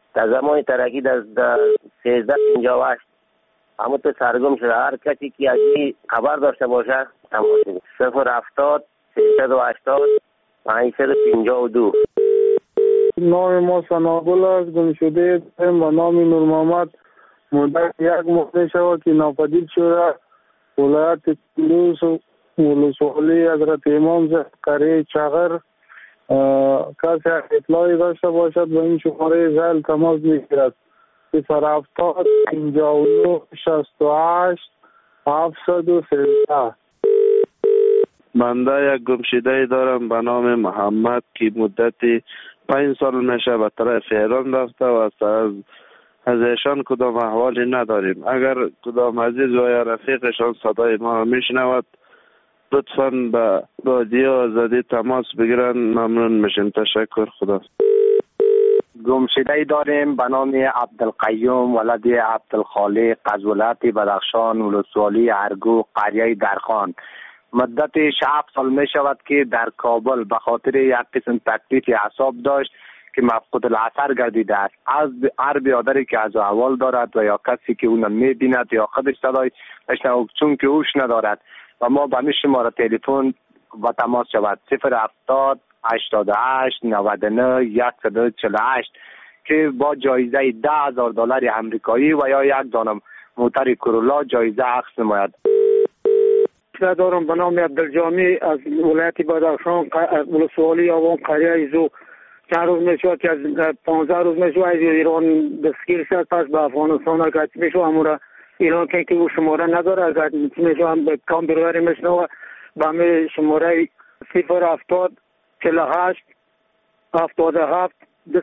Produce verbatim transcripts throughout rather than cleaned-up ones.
در زمان ترقی در سیزده پنجاه و هشت همون تو سرگم شده. هر کسی که از این خبر داشته باشه تماس بگیره. صفر هفتاد سیصد و هشتاد پانصد و پنجاه و دو. نام ما سنابل است. گم شده و نام نور محمد مدت یک ماه می شود که ناپدید شده. ولایت کندوز و ولسوالی حضرت امام قریه چغر. کسی اطلاعی داشته باشد به این شماره زل تماس میگیرد. صفر هفتاد پنجاه و نه شصت و هشت هفتصد و سیزده. بنده یک گمشده دارم به نام محمد که مدتی پنج سال میشه به طرف ایران رفته و از از ایشان کدام احوالی نداریم. اگر کدام عزیز و یا رفیقشان صدای ما میشنود لطفاً به رادیو آزادی تماس بگیرن. ممنون میشیم. تشکر. خدا. گمشده داریم به نام عبدالقیوم ولد عبدالخالق از ولایت بدخشان ولسوالی ارگو قریه درخان. مدت هفت سال می شود که در کابل به خاطر یک قسم تکلیف اعصاب داشت که مفقود الاثر گردیده است. از هر برادری که از احوال دارد و یا کسی که اون می بیند یا خودش صدای نشنود چون که اوش ندارد و ما به می شماره تلفن و تماس شود. صفر هفتاد هشتاد و هشت نود و نه صد و چهل و هشت که با جایزه ده هزار دلار امریکایی و یا یک دانه موتر کرولا جایزه اخذ نماید. دارم به نام عبدالجامی از ولایت بدخشان ولسوالی آوان قریه ایزو. چند روز میشود که از پانزده روز میشود از ایران دستگیر شد. پس به افغانستان اگه میشود امورا ایران که که او شماره نداره اگر میشود به کام بروری میشنوه به همه شماره صفر هفتاد چهل و هشت هفتاد و هفت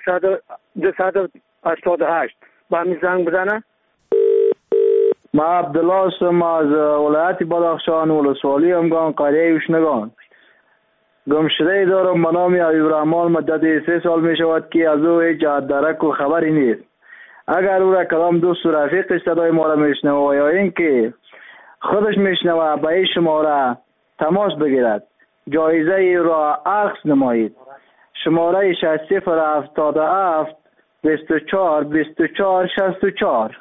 دویست و هشتاد و هشت به همین زنگ بزنه. ما عبدالله هستم از ولایت بدخشان ولسوالی همگان قریه وشنگان. گمشده دارم به نام حبیب الرحمن مدت سه سال می شود که از او هیچ درک و خبری نیست. اگر او را کدام دوست و رفیقش صدای ما را میشنوه یا اینکه خودش میشنوه به این شماره تماس بگیرد جایزه ای را اخذ نمایید. شماره صفر هفتاد و هفت بیست و چهار بیست و چهار شصت و چهار.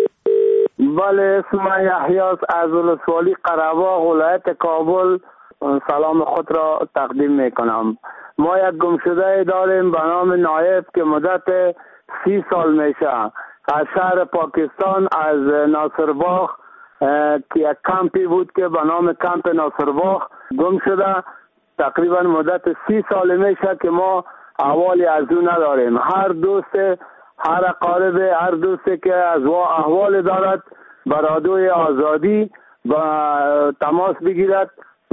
بله اسم یحیی از ولسوالی قره‌باغ ولایت کابل سلام خود را تقدیم میکنم. ما یک گمشده داریم به نام نایب که مدت سی سال میشه از شهر پاکستان از ناصرباغ که یک کمپی بود که به نام کمپ ناصرباغ گم شده. تقریبا مدت سی سال میشه که ما احوالی از او نداریم. هر دوست هر قارب هر دوستی که از وا احوال دارد به رادیوی آزادی با تماس بگیرد.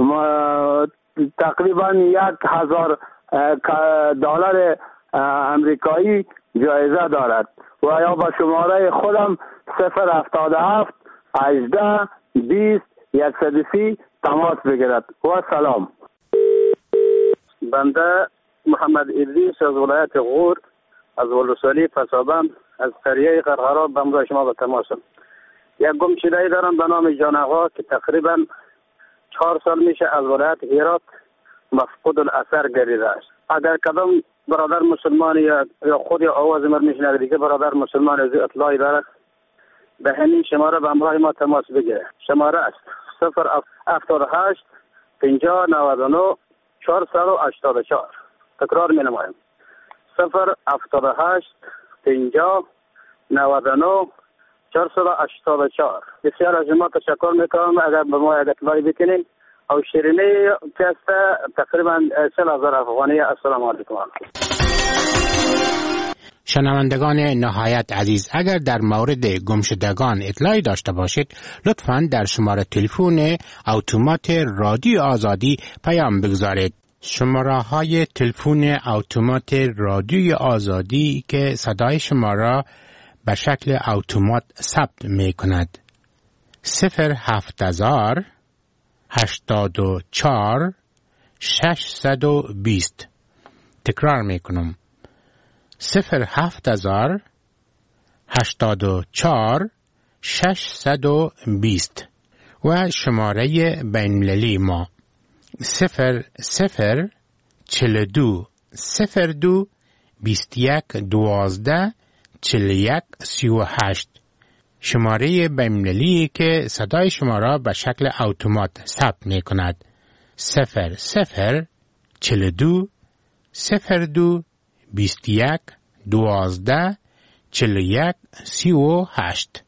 تقریبا یک هزار دلار امریکایی جایزه دارد و یا با شماره خودم صفر هفتاد و هفت هجده بیست صد و سی تماس بگیرد. و سلام. بنده محمد ادریس از ولایت غور از ولسوالی پسابند از قریه قرقرا به همراه شما به تماسم. یک گمشده دارم به نام جان آقا که تقریبا چهار سال میشه از ولایت هرات مفقود الاثر گردیده است. اگر کدام برادر مسلمان یا یا خود یا آواز مر میشنه دیگه برادر مسلمان از اطلاعی داره به همین شماره به همراه ما تماس بگیره. شماره است صفر هفتاد و هشت پنجاه نود و نه چهارصد و هشتاد و چهار. تکرار می نمایم صفر هفتاد و هشت پنجاه نود و نه چهارصد و هشتاد و چهار. بسیار از شما تشکر میکنم. اگر به ما اطلاعی بکنید او شیرینی که است تقریبا سه هزار افغانی. السلام علیکم. شنوندگان نهایت عزیز، اگر در مورد گمشدگان اطلاعی داشته باشید لطفاً در شماره تلفن اتومات رادیو آزادی پیام بگذارید. شماره های تلفن اتومات رادیو آزادی که صدای شما را به شکل اتومات ثبت می کند صفر هفت هزار هشتاد و چهار ششصد و بیست. تکرار می کنم صفر هفت هزار هشتاد و چهار ششصد و بیست. و شماره بین‌المللی ما صفر صفر چهل و دو صفر دو بیست یک دوازده چهل و یک سی و هشت. شماره بین‌المللی که صدای شما را به شکل اتومات ثبت می کند. صفر صفر چهل و دو صفر دو بیست و یک دوازده چهل و یک سی و هشت.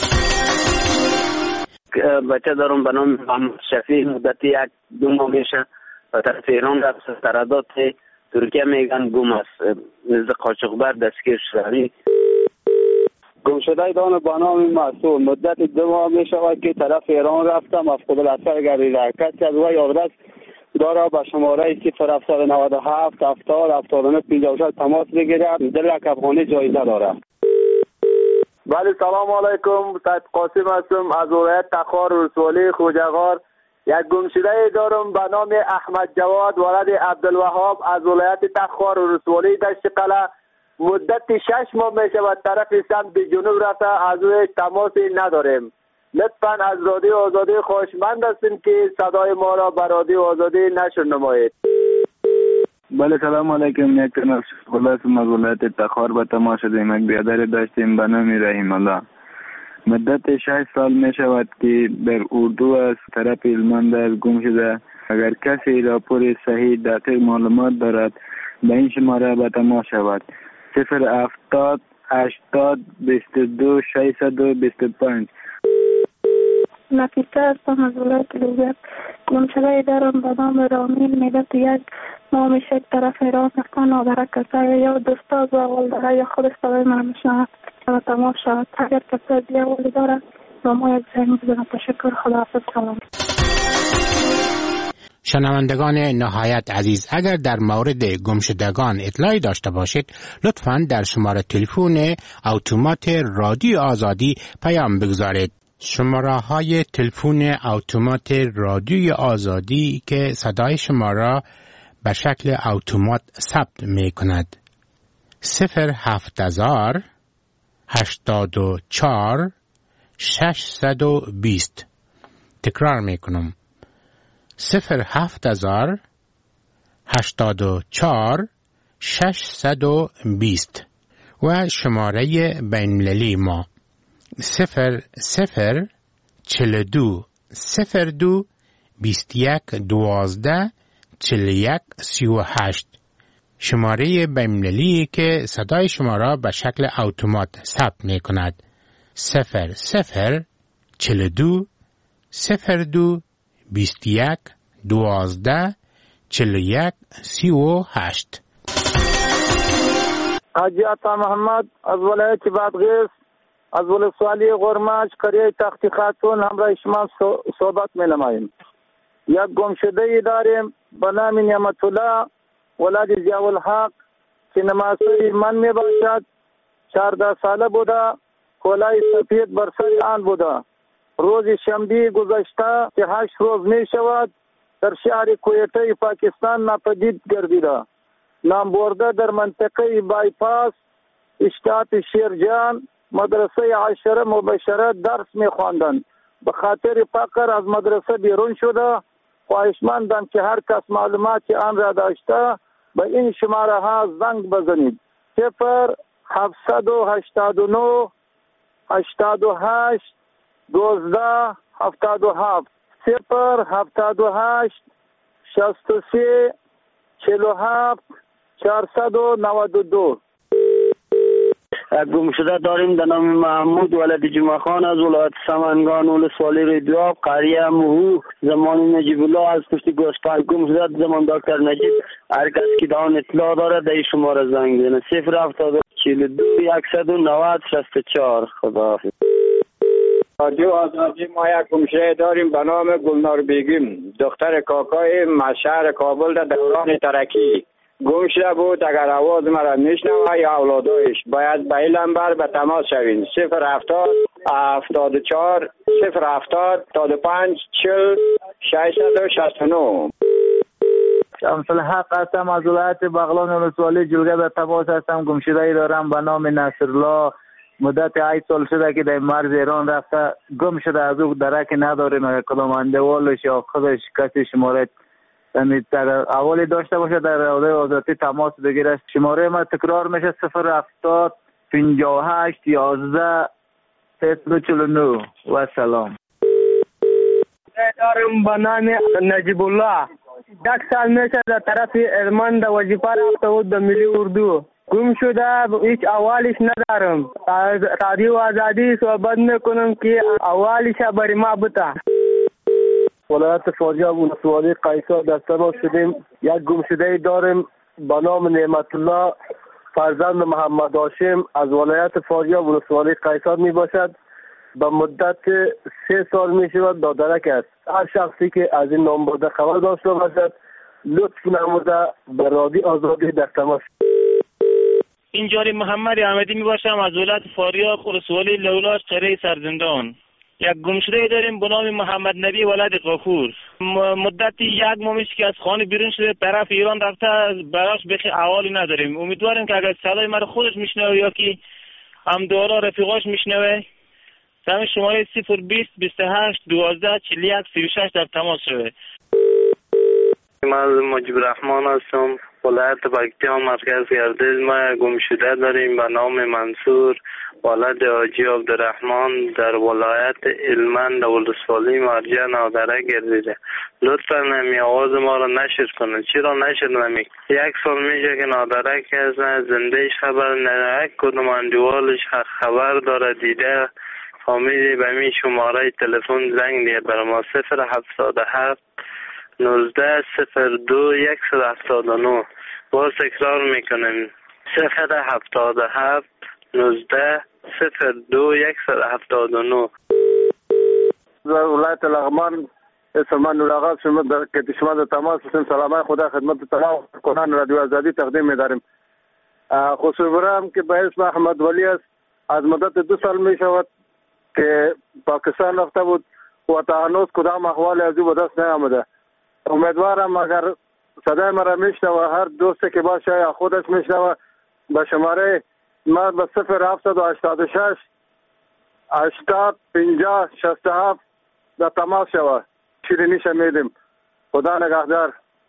بچه دارم به نام محمد شفیع، مدت یک دو ماه میشه و طرف ایران رفت. ترداد ترکیه میگن گم است، نزد قاچاقبر دستگیر شده. گم شده دان به نام مسعود، مدت دو ماه می شود که طرف ایران رفتم. از قبل اثر گردید حرکت از وی آدرس داره به شماره صفر هفتصد و نود و هفت هفتاد هفتاد و نه پنجاه و شش تماس بگیرد. در یک افغانی جایزه داره. بله سلام علیکم، سید قاسم هستم از ولایت تخار ولسوالی خوجغار. یک گمشده دارم به نام احمد جواد ولد عبدالوهاب از ولایت تخار ولسوالی دشت قلعه. مدت شش ماه می شود طرف سمت جنوب رفته، از او تماسی نداریم. لطفاً از رادیو آزادی خواهشمند هستیم که صدای ما را به رادیو آزادی نشر نمایید. بله سلام علیکم، یک تنه خلاصم از ولایت تخار به تماس شدیم. یک بیادر داشتیم به نام رحیم الله. مدت شش سال می شود که در اردو از طرف هلمند گم شده. اگر کسی راپور صحیح دقیق معلومات دارد به این شماره به تماس شود. صفر هفتاد هشتاد بیست و دو ششصد و بیست و پنج. نفیسه هستم از ولایت لوگر. گمشده دارم به نام رامین. مدت یک ماه میشه طرف ایران رفتن. نادره کسایی یا دوستا و اول داره یا خود صدای من میشنود و تماس شود. اگر کسی دیگه اولی داره با ما یک زنگ بزنه. تشکر، خداحافظ، سلام. شنوندگان نهایت عزیز، اگر در مورد گمشدگان اطلاعی داشته باشید لطفاً در شماره تلفن اتومات رادیو آزادی پیام بگذارید. شماره های تلفن اتومات رادیو آزادی که صدای شما را به شکل اتومات ثبت می کند: صفر هفت هزار هشتاد و چهار ششصد و بیست. تکرار می کنم: صفر هفت هزار هشتاد و چهار ششصد و بیست. و شماره بین‌المللی ما صفر صفر چهل و دو صفر دو بیست و یک دوازده چهل و یک سی و هشت. شماره بین‌المللی که صدای شما را به شکل اتومات ثبت می کند: صفر صفر چهل و دو صفر دو بیست و یک دوازده چهل و یک سی و هشت. حاجی عطا محمد از ولایت بادغیس از ولسوالی غرماش قریه تختی خاتون همراه شما صحبت می نماییم. یک گمشده ای داریم به نام نعمت الله ولد ضیاءالحق که نماسه من می باشد. چهارده ساله بوده، کلاه سفید بر سر آن بوده. روز شنبه گذشته که هشت روز می شود در شهر کویته پاکستان ناپدید گردیده. نام برده در منطقه بایپاس اشتات شیرجان مدرسه عشره مبشره درس می خواندند. به خاطر فقر از مدرسه بیرون شده. خواهشمندم که هر کس معلومات آن را داشته به این شماره ها زنگ بزنید: صفر هفتصد و هشتاد و نه هشتاد و هشت دوازده هفتاد و هفت. صفر هفتاد و هشت شصت و سه چهل و هفت چهارصد و نود و دو. گمشده داریم به نام محمود ولد جمعه خان از ولایت سمنگان ولسوالی ریدواب قریه مهو. زمان نجیب الله از پشت گوسپای گم شده. زمان دکتر نجیب. هر کس که دان اطلاع داره در شماره زنگ بزنه: صفر هفتاد چهل و دو صد و نود شصت و چهار. خداحافظ. رادیو آزادی ما یک گمشده داریم به نام گلنار بیگم، دختر کاکای شهر کابل در دوران ترکی. گم شده بود. اگر آواز مرا میشنوه یا اولادایش باید به این نمبر به تماس شوین: صفر هفتاد هفتاد و چهار صفر هفتاد هفتاد و پنج چهل ششصد و شصت و نه. شمس الحق هستم از ولایت بغلان ولسوالی جلگه به تماس هستم. گمشده ای دارم به نام نصرالله. مدت هشت سال شده که در مرز ایران رفته. گم شده. از او درک نداریم. اگر کدام اندوالش یا خودش کسی شماره در اولی داشته باشه در رادیو آزادی تماس بگیره. شماره ما تکرار میشه: صفر هفتاد پنجاه و هشت یازده صفر و چهل و نه. و سلام. دارم به نام نجیب الله. یک سال میشه در طرف هلمند وظیفه رفته بود در ملی اردو. گم شده، هیچ اولش ندارم. از رادیو آزادی صحبت میکنم که اولش برای ما بوده. ولایت فاریاب ولسوالی قیصر در تماس شدیم. یک گم شده داریم به نام نعمت الله فرزند محمد هاشم از ولایت فاریاب ولسوالی قیصر می باشد. به مدت سه سال می شود دادرک است. هر شخصی که از این نام برده خبر داشته باشد لطف نموده به رادیو آزادی در تماس. اینجوری محمد احمدی می باشم از ولایت فاریاب ولسوالی لولاش قریه سرزندان. یک گمشده داریم به نام محمد نبی ولد غفور. مدت یک ماهیش که از خانه بیرون شده طرف ایران رفته، براش بخی احوالی نداریم. امیدواریم که اگر صدای مرا خودش میشنوه یا که همدارا رفیقاش میشنوه سم شماره صفر بیست بیست و هشت دوازده چهل و یک سی و شش در تماس شده. من مجیب رحمان هستم، ولایت پکتیا مرکز گردیز. ما گمشده داریم به نام منصور ولد حاجی عبدالرحمن در ولایت هلمند ولسوالی مرجع نادره گردیده. لطفا نمی آواز ما را نشر کنه. چرا نشر نمی؟ یک سال میشه که نادره که از زندهش خبر نه، یک کدوم اندوالش خبر داره دیده فامیلی به می شماره تلفن زنگ دید برای ما صفر هفتاد و هفت نوزده صفر دو یک صد هفتاد و نه. باز تکرار میکنیم صفر هفتاد و هفت نوزده صفر دو یک صد هفتاد و نه. ولایت لغمان اسم من نوراغاز شما در که شما در تماس هستیم. سلام خدا خدمت تمام کنان رادیو آزادی تقدیم می‌داریم. خصوصا که به اسم احمد ولی است. از مدت دو سال می شود که پاکستان رفته بود و تا هنوز کدام احوال از او به دست نیامده. امیدوارم اگر صدای مرا میشنوه هر دوستی که باشه یا خودش میشنوه به شماره ما به صفر هفتصد و هشتاد و شش هشتاد پنجاه شصت و هفت در تماس شوه. شیرینیش میدیم. خدا نگهدار.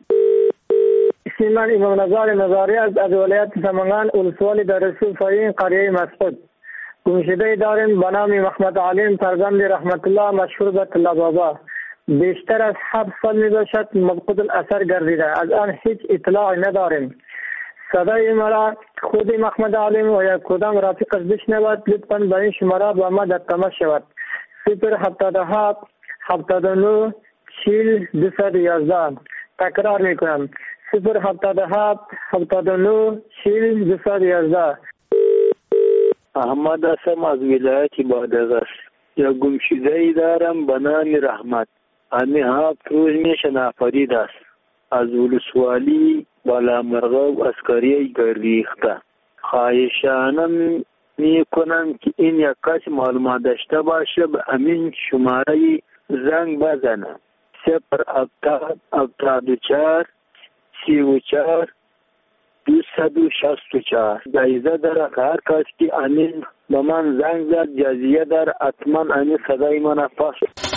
اسم من امام نظار نظاری از ولایت سمنگان ولسوالی در رسول فاین قریه مسعود. گمشده داریم به نام محمد علیم فرزند رحمت الله مشهور به طلا بابا. بیشتر از هفت سال می باشد مفقود الاثر گردیده. از آن هیچ اطلاعی نداریم. صدای مرا خود محمد علیم و یا کدام رفیقش بشنود لطفاً به این شماره با ما در تماس شود. صفر هفتاد و هفت هفتاد و نه چهل دویست و یازده. تکرار می کنم صفر هفتاد و هفت هفتاد و نه چهل دویست و یازده. احمد هستم از ولایت بادغیس. یا گمشده ای دارم به نام رحمت. همین هفت روز میشه ناپدید است. از ولسوالی بالا مرغاب از قریه گردیخته. خواهشانم میکنم که این یک کس معلومات داشته باشه به همین شماره زنگ بزنم. صفر هفتاد هفتاد و چهار سی و چهار دویست و شصت و چهار. جایزه داره که هر کس که همین به من زنگ زد جزیه داره حتما همین صدای من پاس.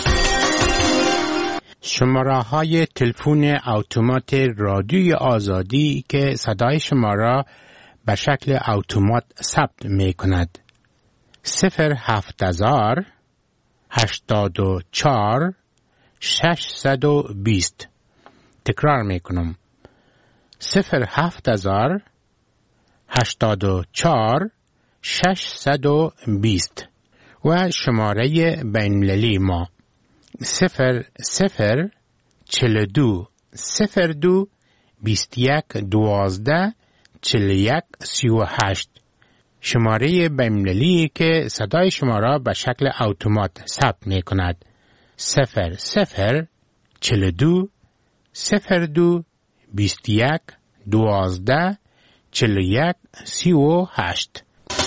شماره های تلفن اتومات رادیوی آزادی که صدای شما را به شکل اتومات ثبت می کند. صفر هفت هزار هشتاد و چهار ششصد و بیست. تکرار می کنم. صفر هفت هزار هشتاد و چهار ششصد و بیست و شماره بین‌المللی ما صفر صفر چهل و دو صفر دو بیست و یک دوازده چهل و یک سی و هشت. شماره بین‌المللی که صدای شما را به شکل اتومات ثبت می کند. صفر صفر چهل و دو صفر دو بیست و یک دوازده چهل و یک سی و هشت.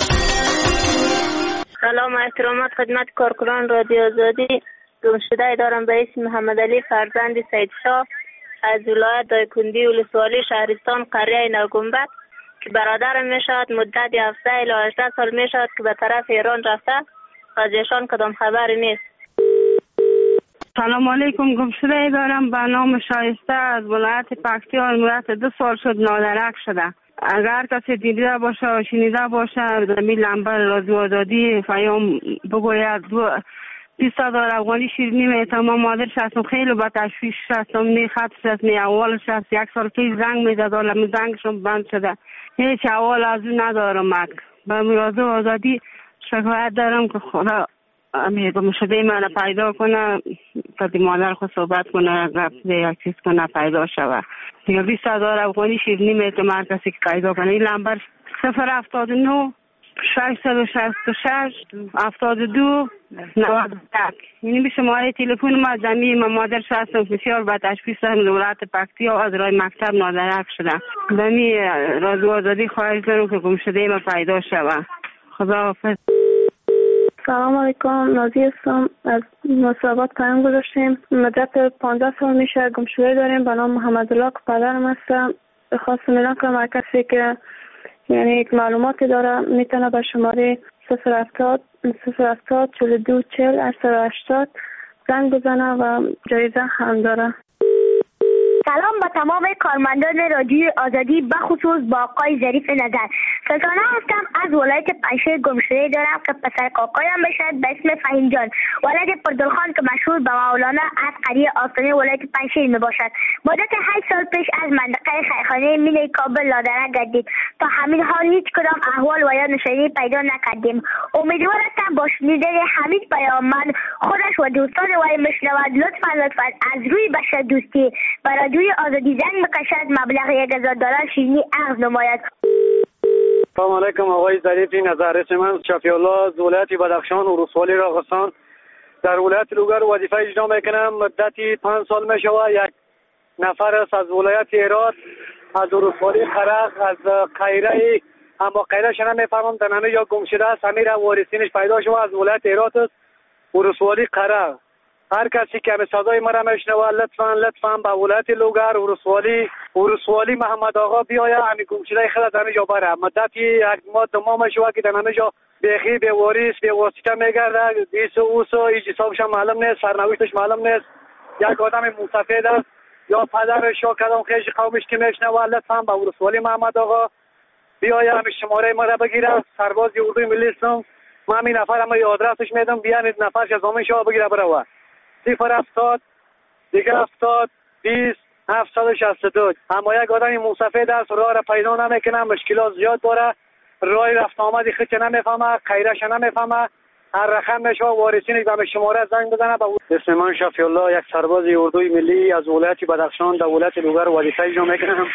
سلام و احترامات خدمت کارکنان رادیو آزادی. گمشده دارم به اسم محمد علی فرزند سید شاه از ولایت دایکندی ولسوالی شهرستان قریه نوگنبد که برادرم می شود. مدت هفده الی هجده سال می شود که به طرف ایران رفته. از ایشان کدام خبری نیست. سلام علیکم. گمشده دارم به نام شایسته از ولایت پکتیا. مدت دو سال شد نادرک شده. اگر کسی دیده باشه و شنیده باشه زمین لنبر رادیو آزادی پیام بگوید بیست هزار افغانی شیرینی میتم. ما مادرش هستم، خیلی با تشویش هستم، نی خطش هست نی اولش هست. یک سال پیش زنگ میداد ولی زنگشون بند شده، هیچ اول از اون ندارم. مک به رادیو آزادی شکایت دارم که خدا گم شده من پیدا کنه، تا مادر خود صحبت کنه، یک چیز کنه پیدا شوه. دیگه بیست هزار افغانی شیرینی میتم هر کسی که پیدا کنه. این لنبر صفر هفتاد و نو ششصد و شصت و شش هفتاد و دو نود و یک. یعنی به شماره تلفن ما زمین ما مادرش هستم، بسیار با تشخیص دولت پکتیا از راه مکتب نادرک شده. زمین رادیو آزادی خواهش دارم که گم شده ما پیدا شوه. خدا حافظ. سلام علیکم، نازی هستم. از مصابات پیام گذاشتیم. مدت پانزده سال میشه گم شده داریم به نام محمد الله که پدرم هستم. خواستم اعلام کنم هر کسی که یعنی یک معلوماتی داره میتونه به شماره صفر هفتاد صفر هفتاد چهل و دو چهل هشتصد و هشتاد زنگ بزنه و جایزه هم داره. سلام با تمام کارمندان رادیو آزادی، بخصوص با آقای ظریف نظر. سلطانه هستم، از ولایت پنجشیر گم شده دارم که پسر کاکایم بشد به اسم فهیم جان ولد پردلخان که مشهور به مولانا از قریه آستانه ولایت پنجشیر می باشد. مدت هشت سال پیش از منطقه خیرخانه مینه کابل لادرک گردید. تا همین حال هیچ کدام احوال و یا نشانی پیدا نکردیم. امیدوار هستم با شنیدن همین پیام من خودش و دوستان وی مشنود لطفا لطفا از روی بشر دوستی برای رادیوی آزادی زنگ بکشد، مبلغ یک هزار دلار شیرینی عرض نماید. سلام علیکم آقای ظریفی نظر. اسم من شفیع الله از ولایت بدخشان و ولسوالی راغستان در ولایت لوگر وظیفه اجرا میکنم. مدتی پنج سال میشود یک نفر است از ولایت هرات از ولسوالی خرق از قیره، اما قیرهش نمیفهمم تنانه یا گم شده است. امیر وارثینش پیدا شده از ولایت هرات است ولسوالی خرق. هر کسی که به صدای مرا میشنوه لطفا لطفا به ولایت لوگر ورسوالی ورسوالی محمد آقا بیاید همین گم شده خود از همینجا بره. مدتی یک ماه دو ماه میشوه که در همینجا بیخی به واریس به واسطه میگرده. ایسو اوسو ایج حسابش معلوم نیست، سرنوشتش معلوم نیست. یک آدم مسافر است یا پدرش یا کدام خیش قومش که میشنوه لطفا به ورسوالی محمد آقا بیاید همین شماره مرا بگیره. سرباز اردوی ملی هستم. من همین نفرم آدرسش میدم، بیان نفرش از همین شاه بگیره بره. صفر هفتاد دیگه هفتاد بیست هفتصد و شصت و دو. اما یک آدمی مسافر است، راه را پیدا نمیکنه، مشکلات زیاد داره، راه رفت آمدی خیلی نمیفهمه، خیرش نمیفهمه. هر رقم میشه وارثین به شماره زنگ بزنه. اسم من شفیع الله، یک سرباز اردوی ملی از ولایت بدخشان در ولایت لوگر وظیفه اجرا میکنم.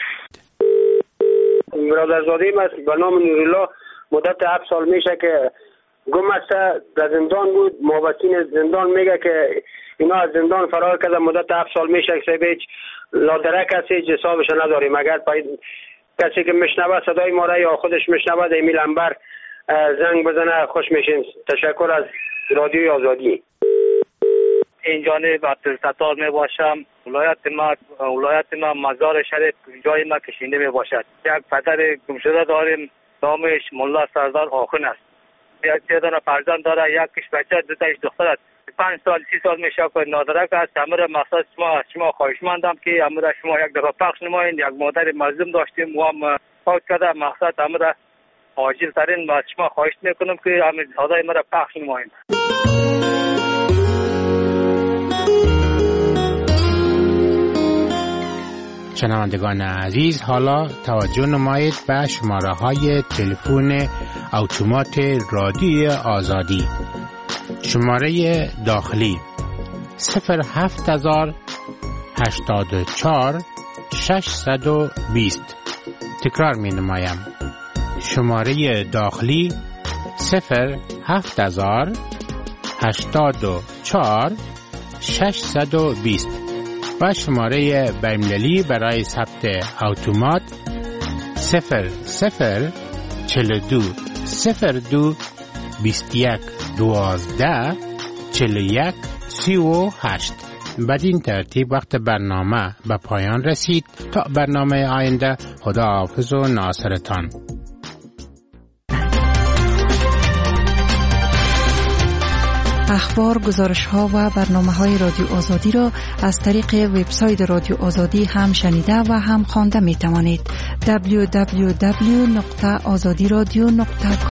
برادرزاده ما به نام نورالله مدت هفت سال میشه که گم است، در زندان بود. مابطین زندان میگه که اینا از زندان فرار کرده. مدت هفت سال میشه که هیچ لادرک هست، هیچ حسابش نداریم. اگر پای کسی که میشنوه صدای ما را یا خودش میشنوه در میل انبر زنگ بزنه خوش میشیم. تشکر از رادیوی آزادی. این جانب عبدالستار می باشم. ولایت ما ولایت ما مزار شریف جای ما کشینده می باشد. یک پدر گمشده داریم، نامش ملا سردار آخون است. یک تعداد فرزند داره، یکیش بچه، دو تاش دختر است. پنج سال سی سال میشه که نادرک است. امر مقصد شما شما خواهشمندم که امر شما یک دفعه پخش نمایید. یک مادر مظلوم داشتیم و هم فوت کرده. مقصد امر عاجل ترین از شما خواهش میکنم که امر صدای مرا پخش نمایید. شنوندگان عزیز، حالا توجه نمایید به شماره های تلفن اتومات رادیوی آزادی. شماره داخلی صفر هفت هزار هشتاد و چهار ششصد و بیست. تکرار می نمایم. شماره داخلی صفر هفت هزار هشتاد و چهار ششصد و بیست و شماره بین‌المللی برای ثبت اتومات صفر صفر چهل و دو صفر دو بیست و یک دوازده چهل و یک سی و هشت. بدین ترتیب وقت برنامه به پایان رسید. تا برنامه آینده، خدا حافظ و ناصرتان. اخبار، گزارش‌ها و برنامه‌های رادیو آزادی را از طریق وبسایت رادیو آزادی هم شنیده و هم خوانده می‌توانید. دبلیو دبلیو دبلیو دات آزادی رادیو دات کام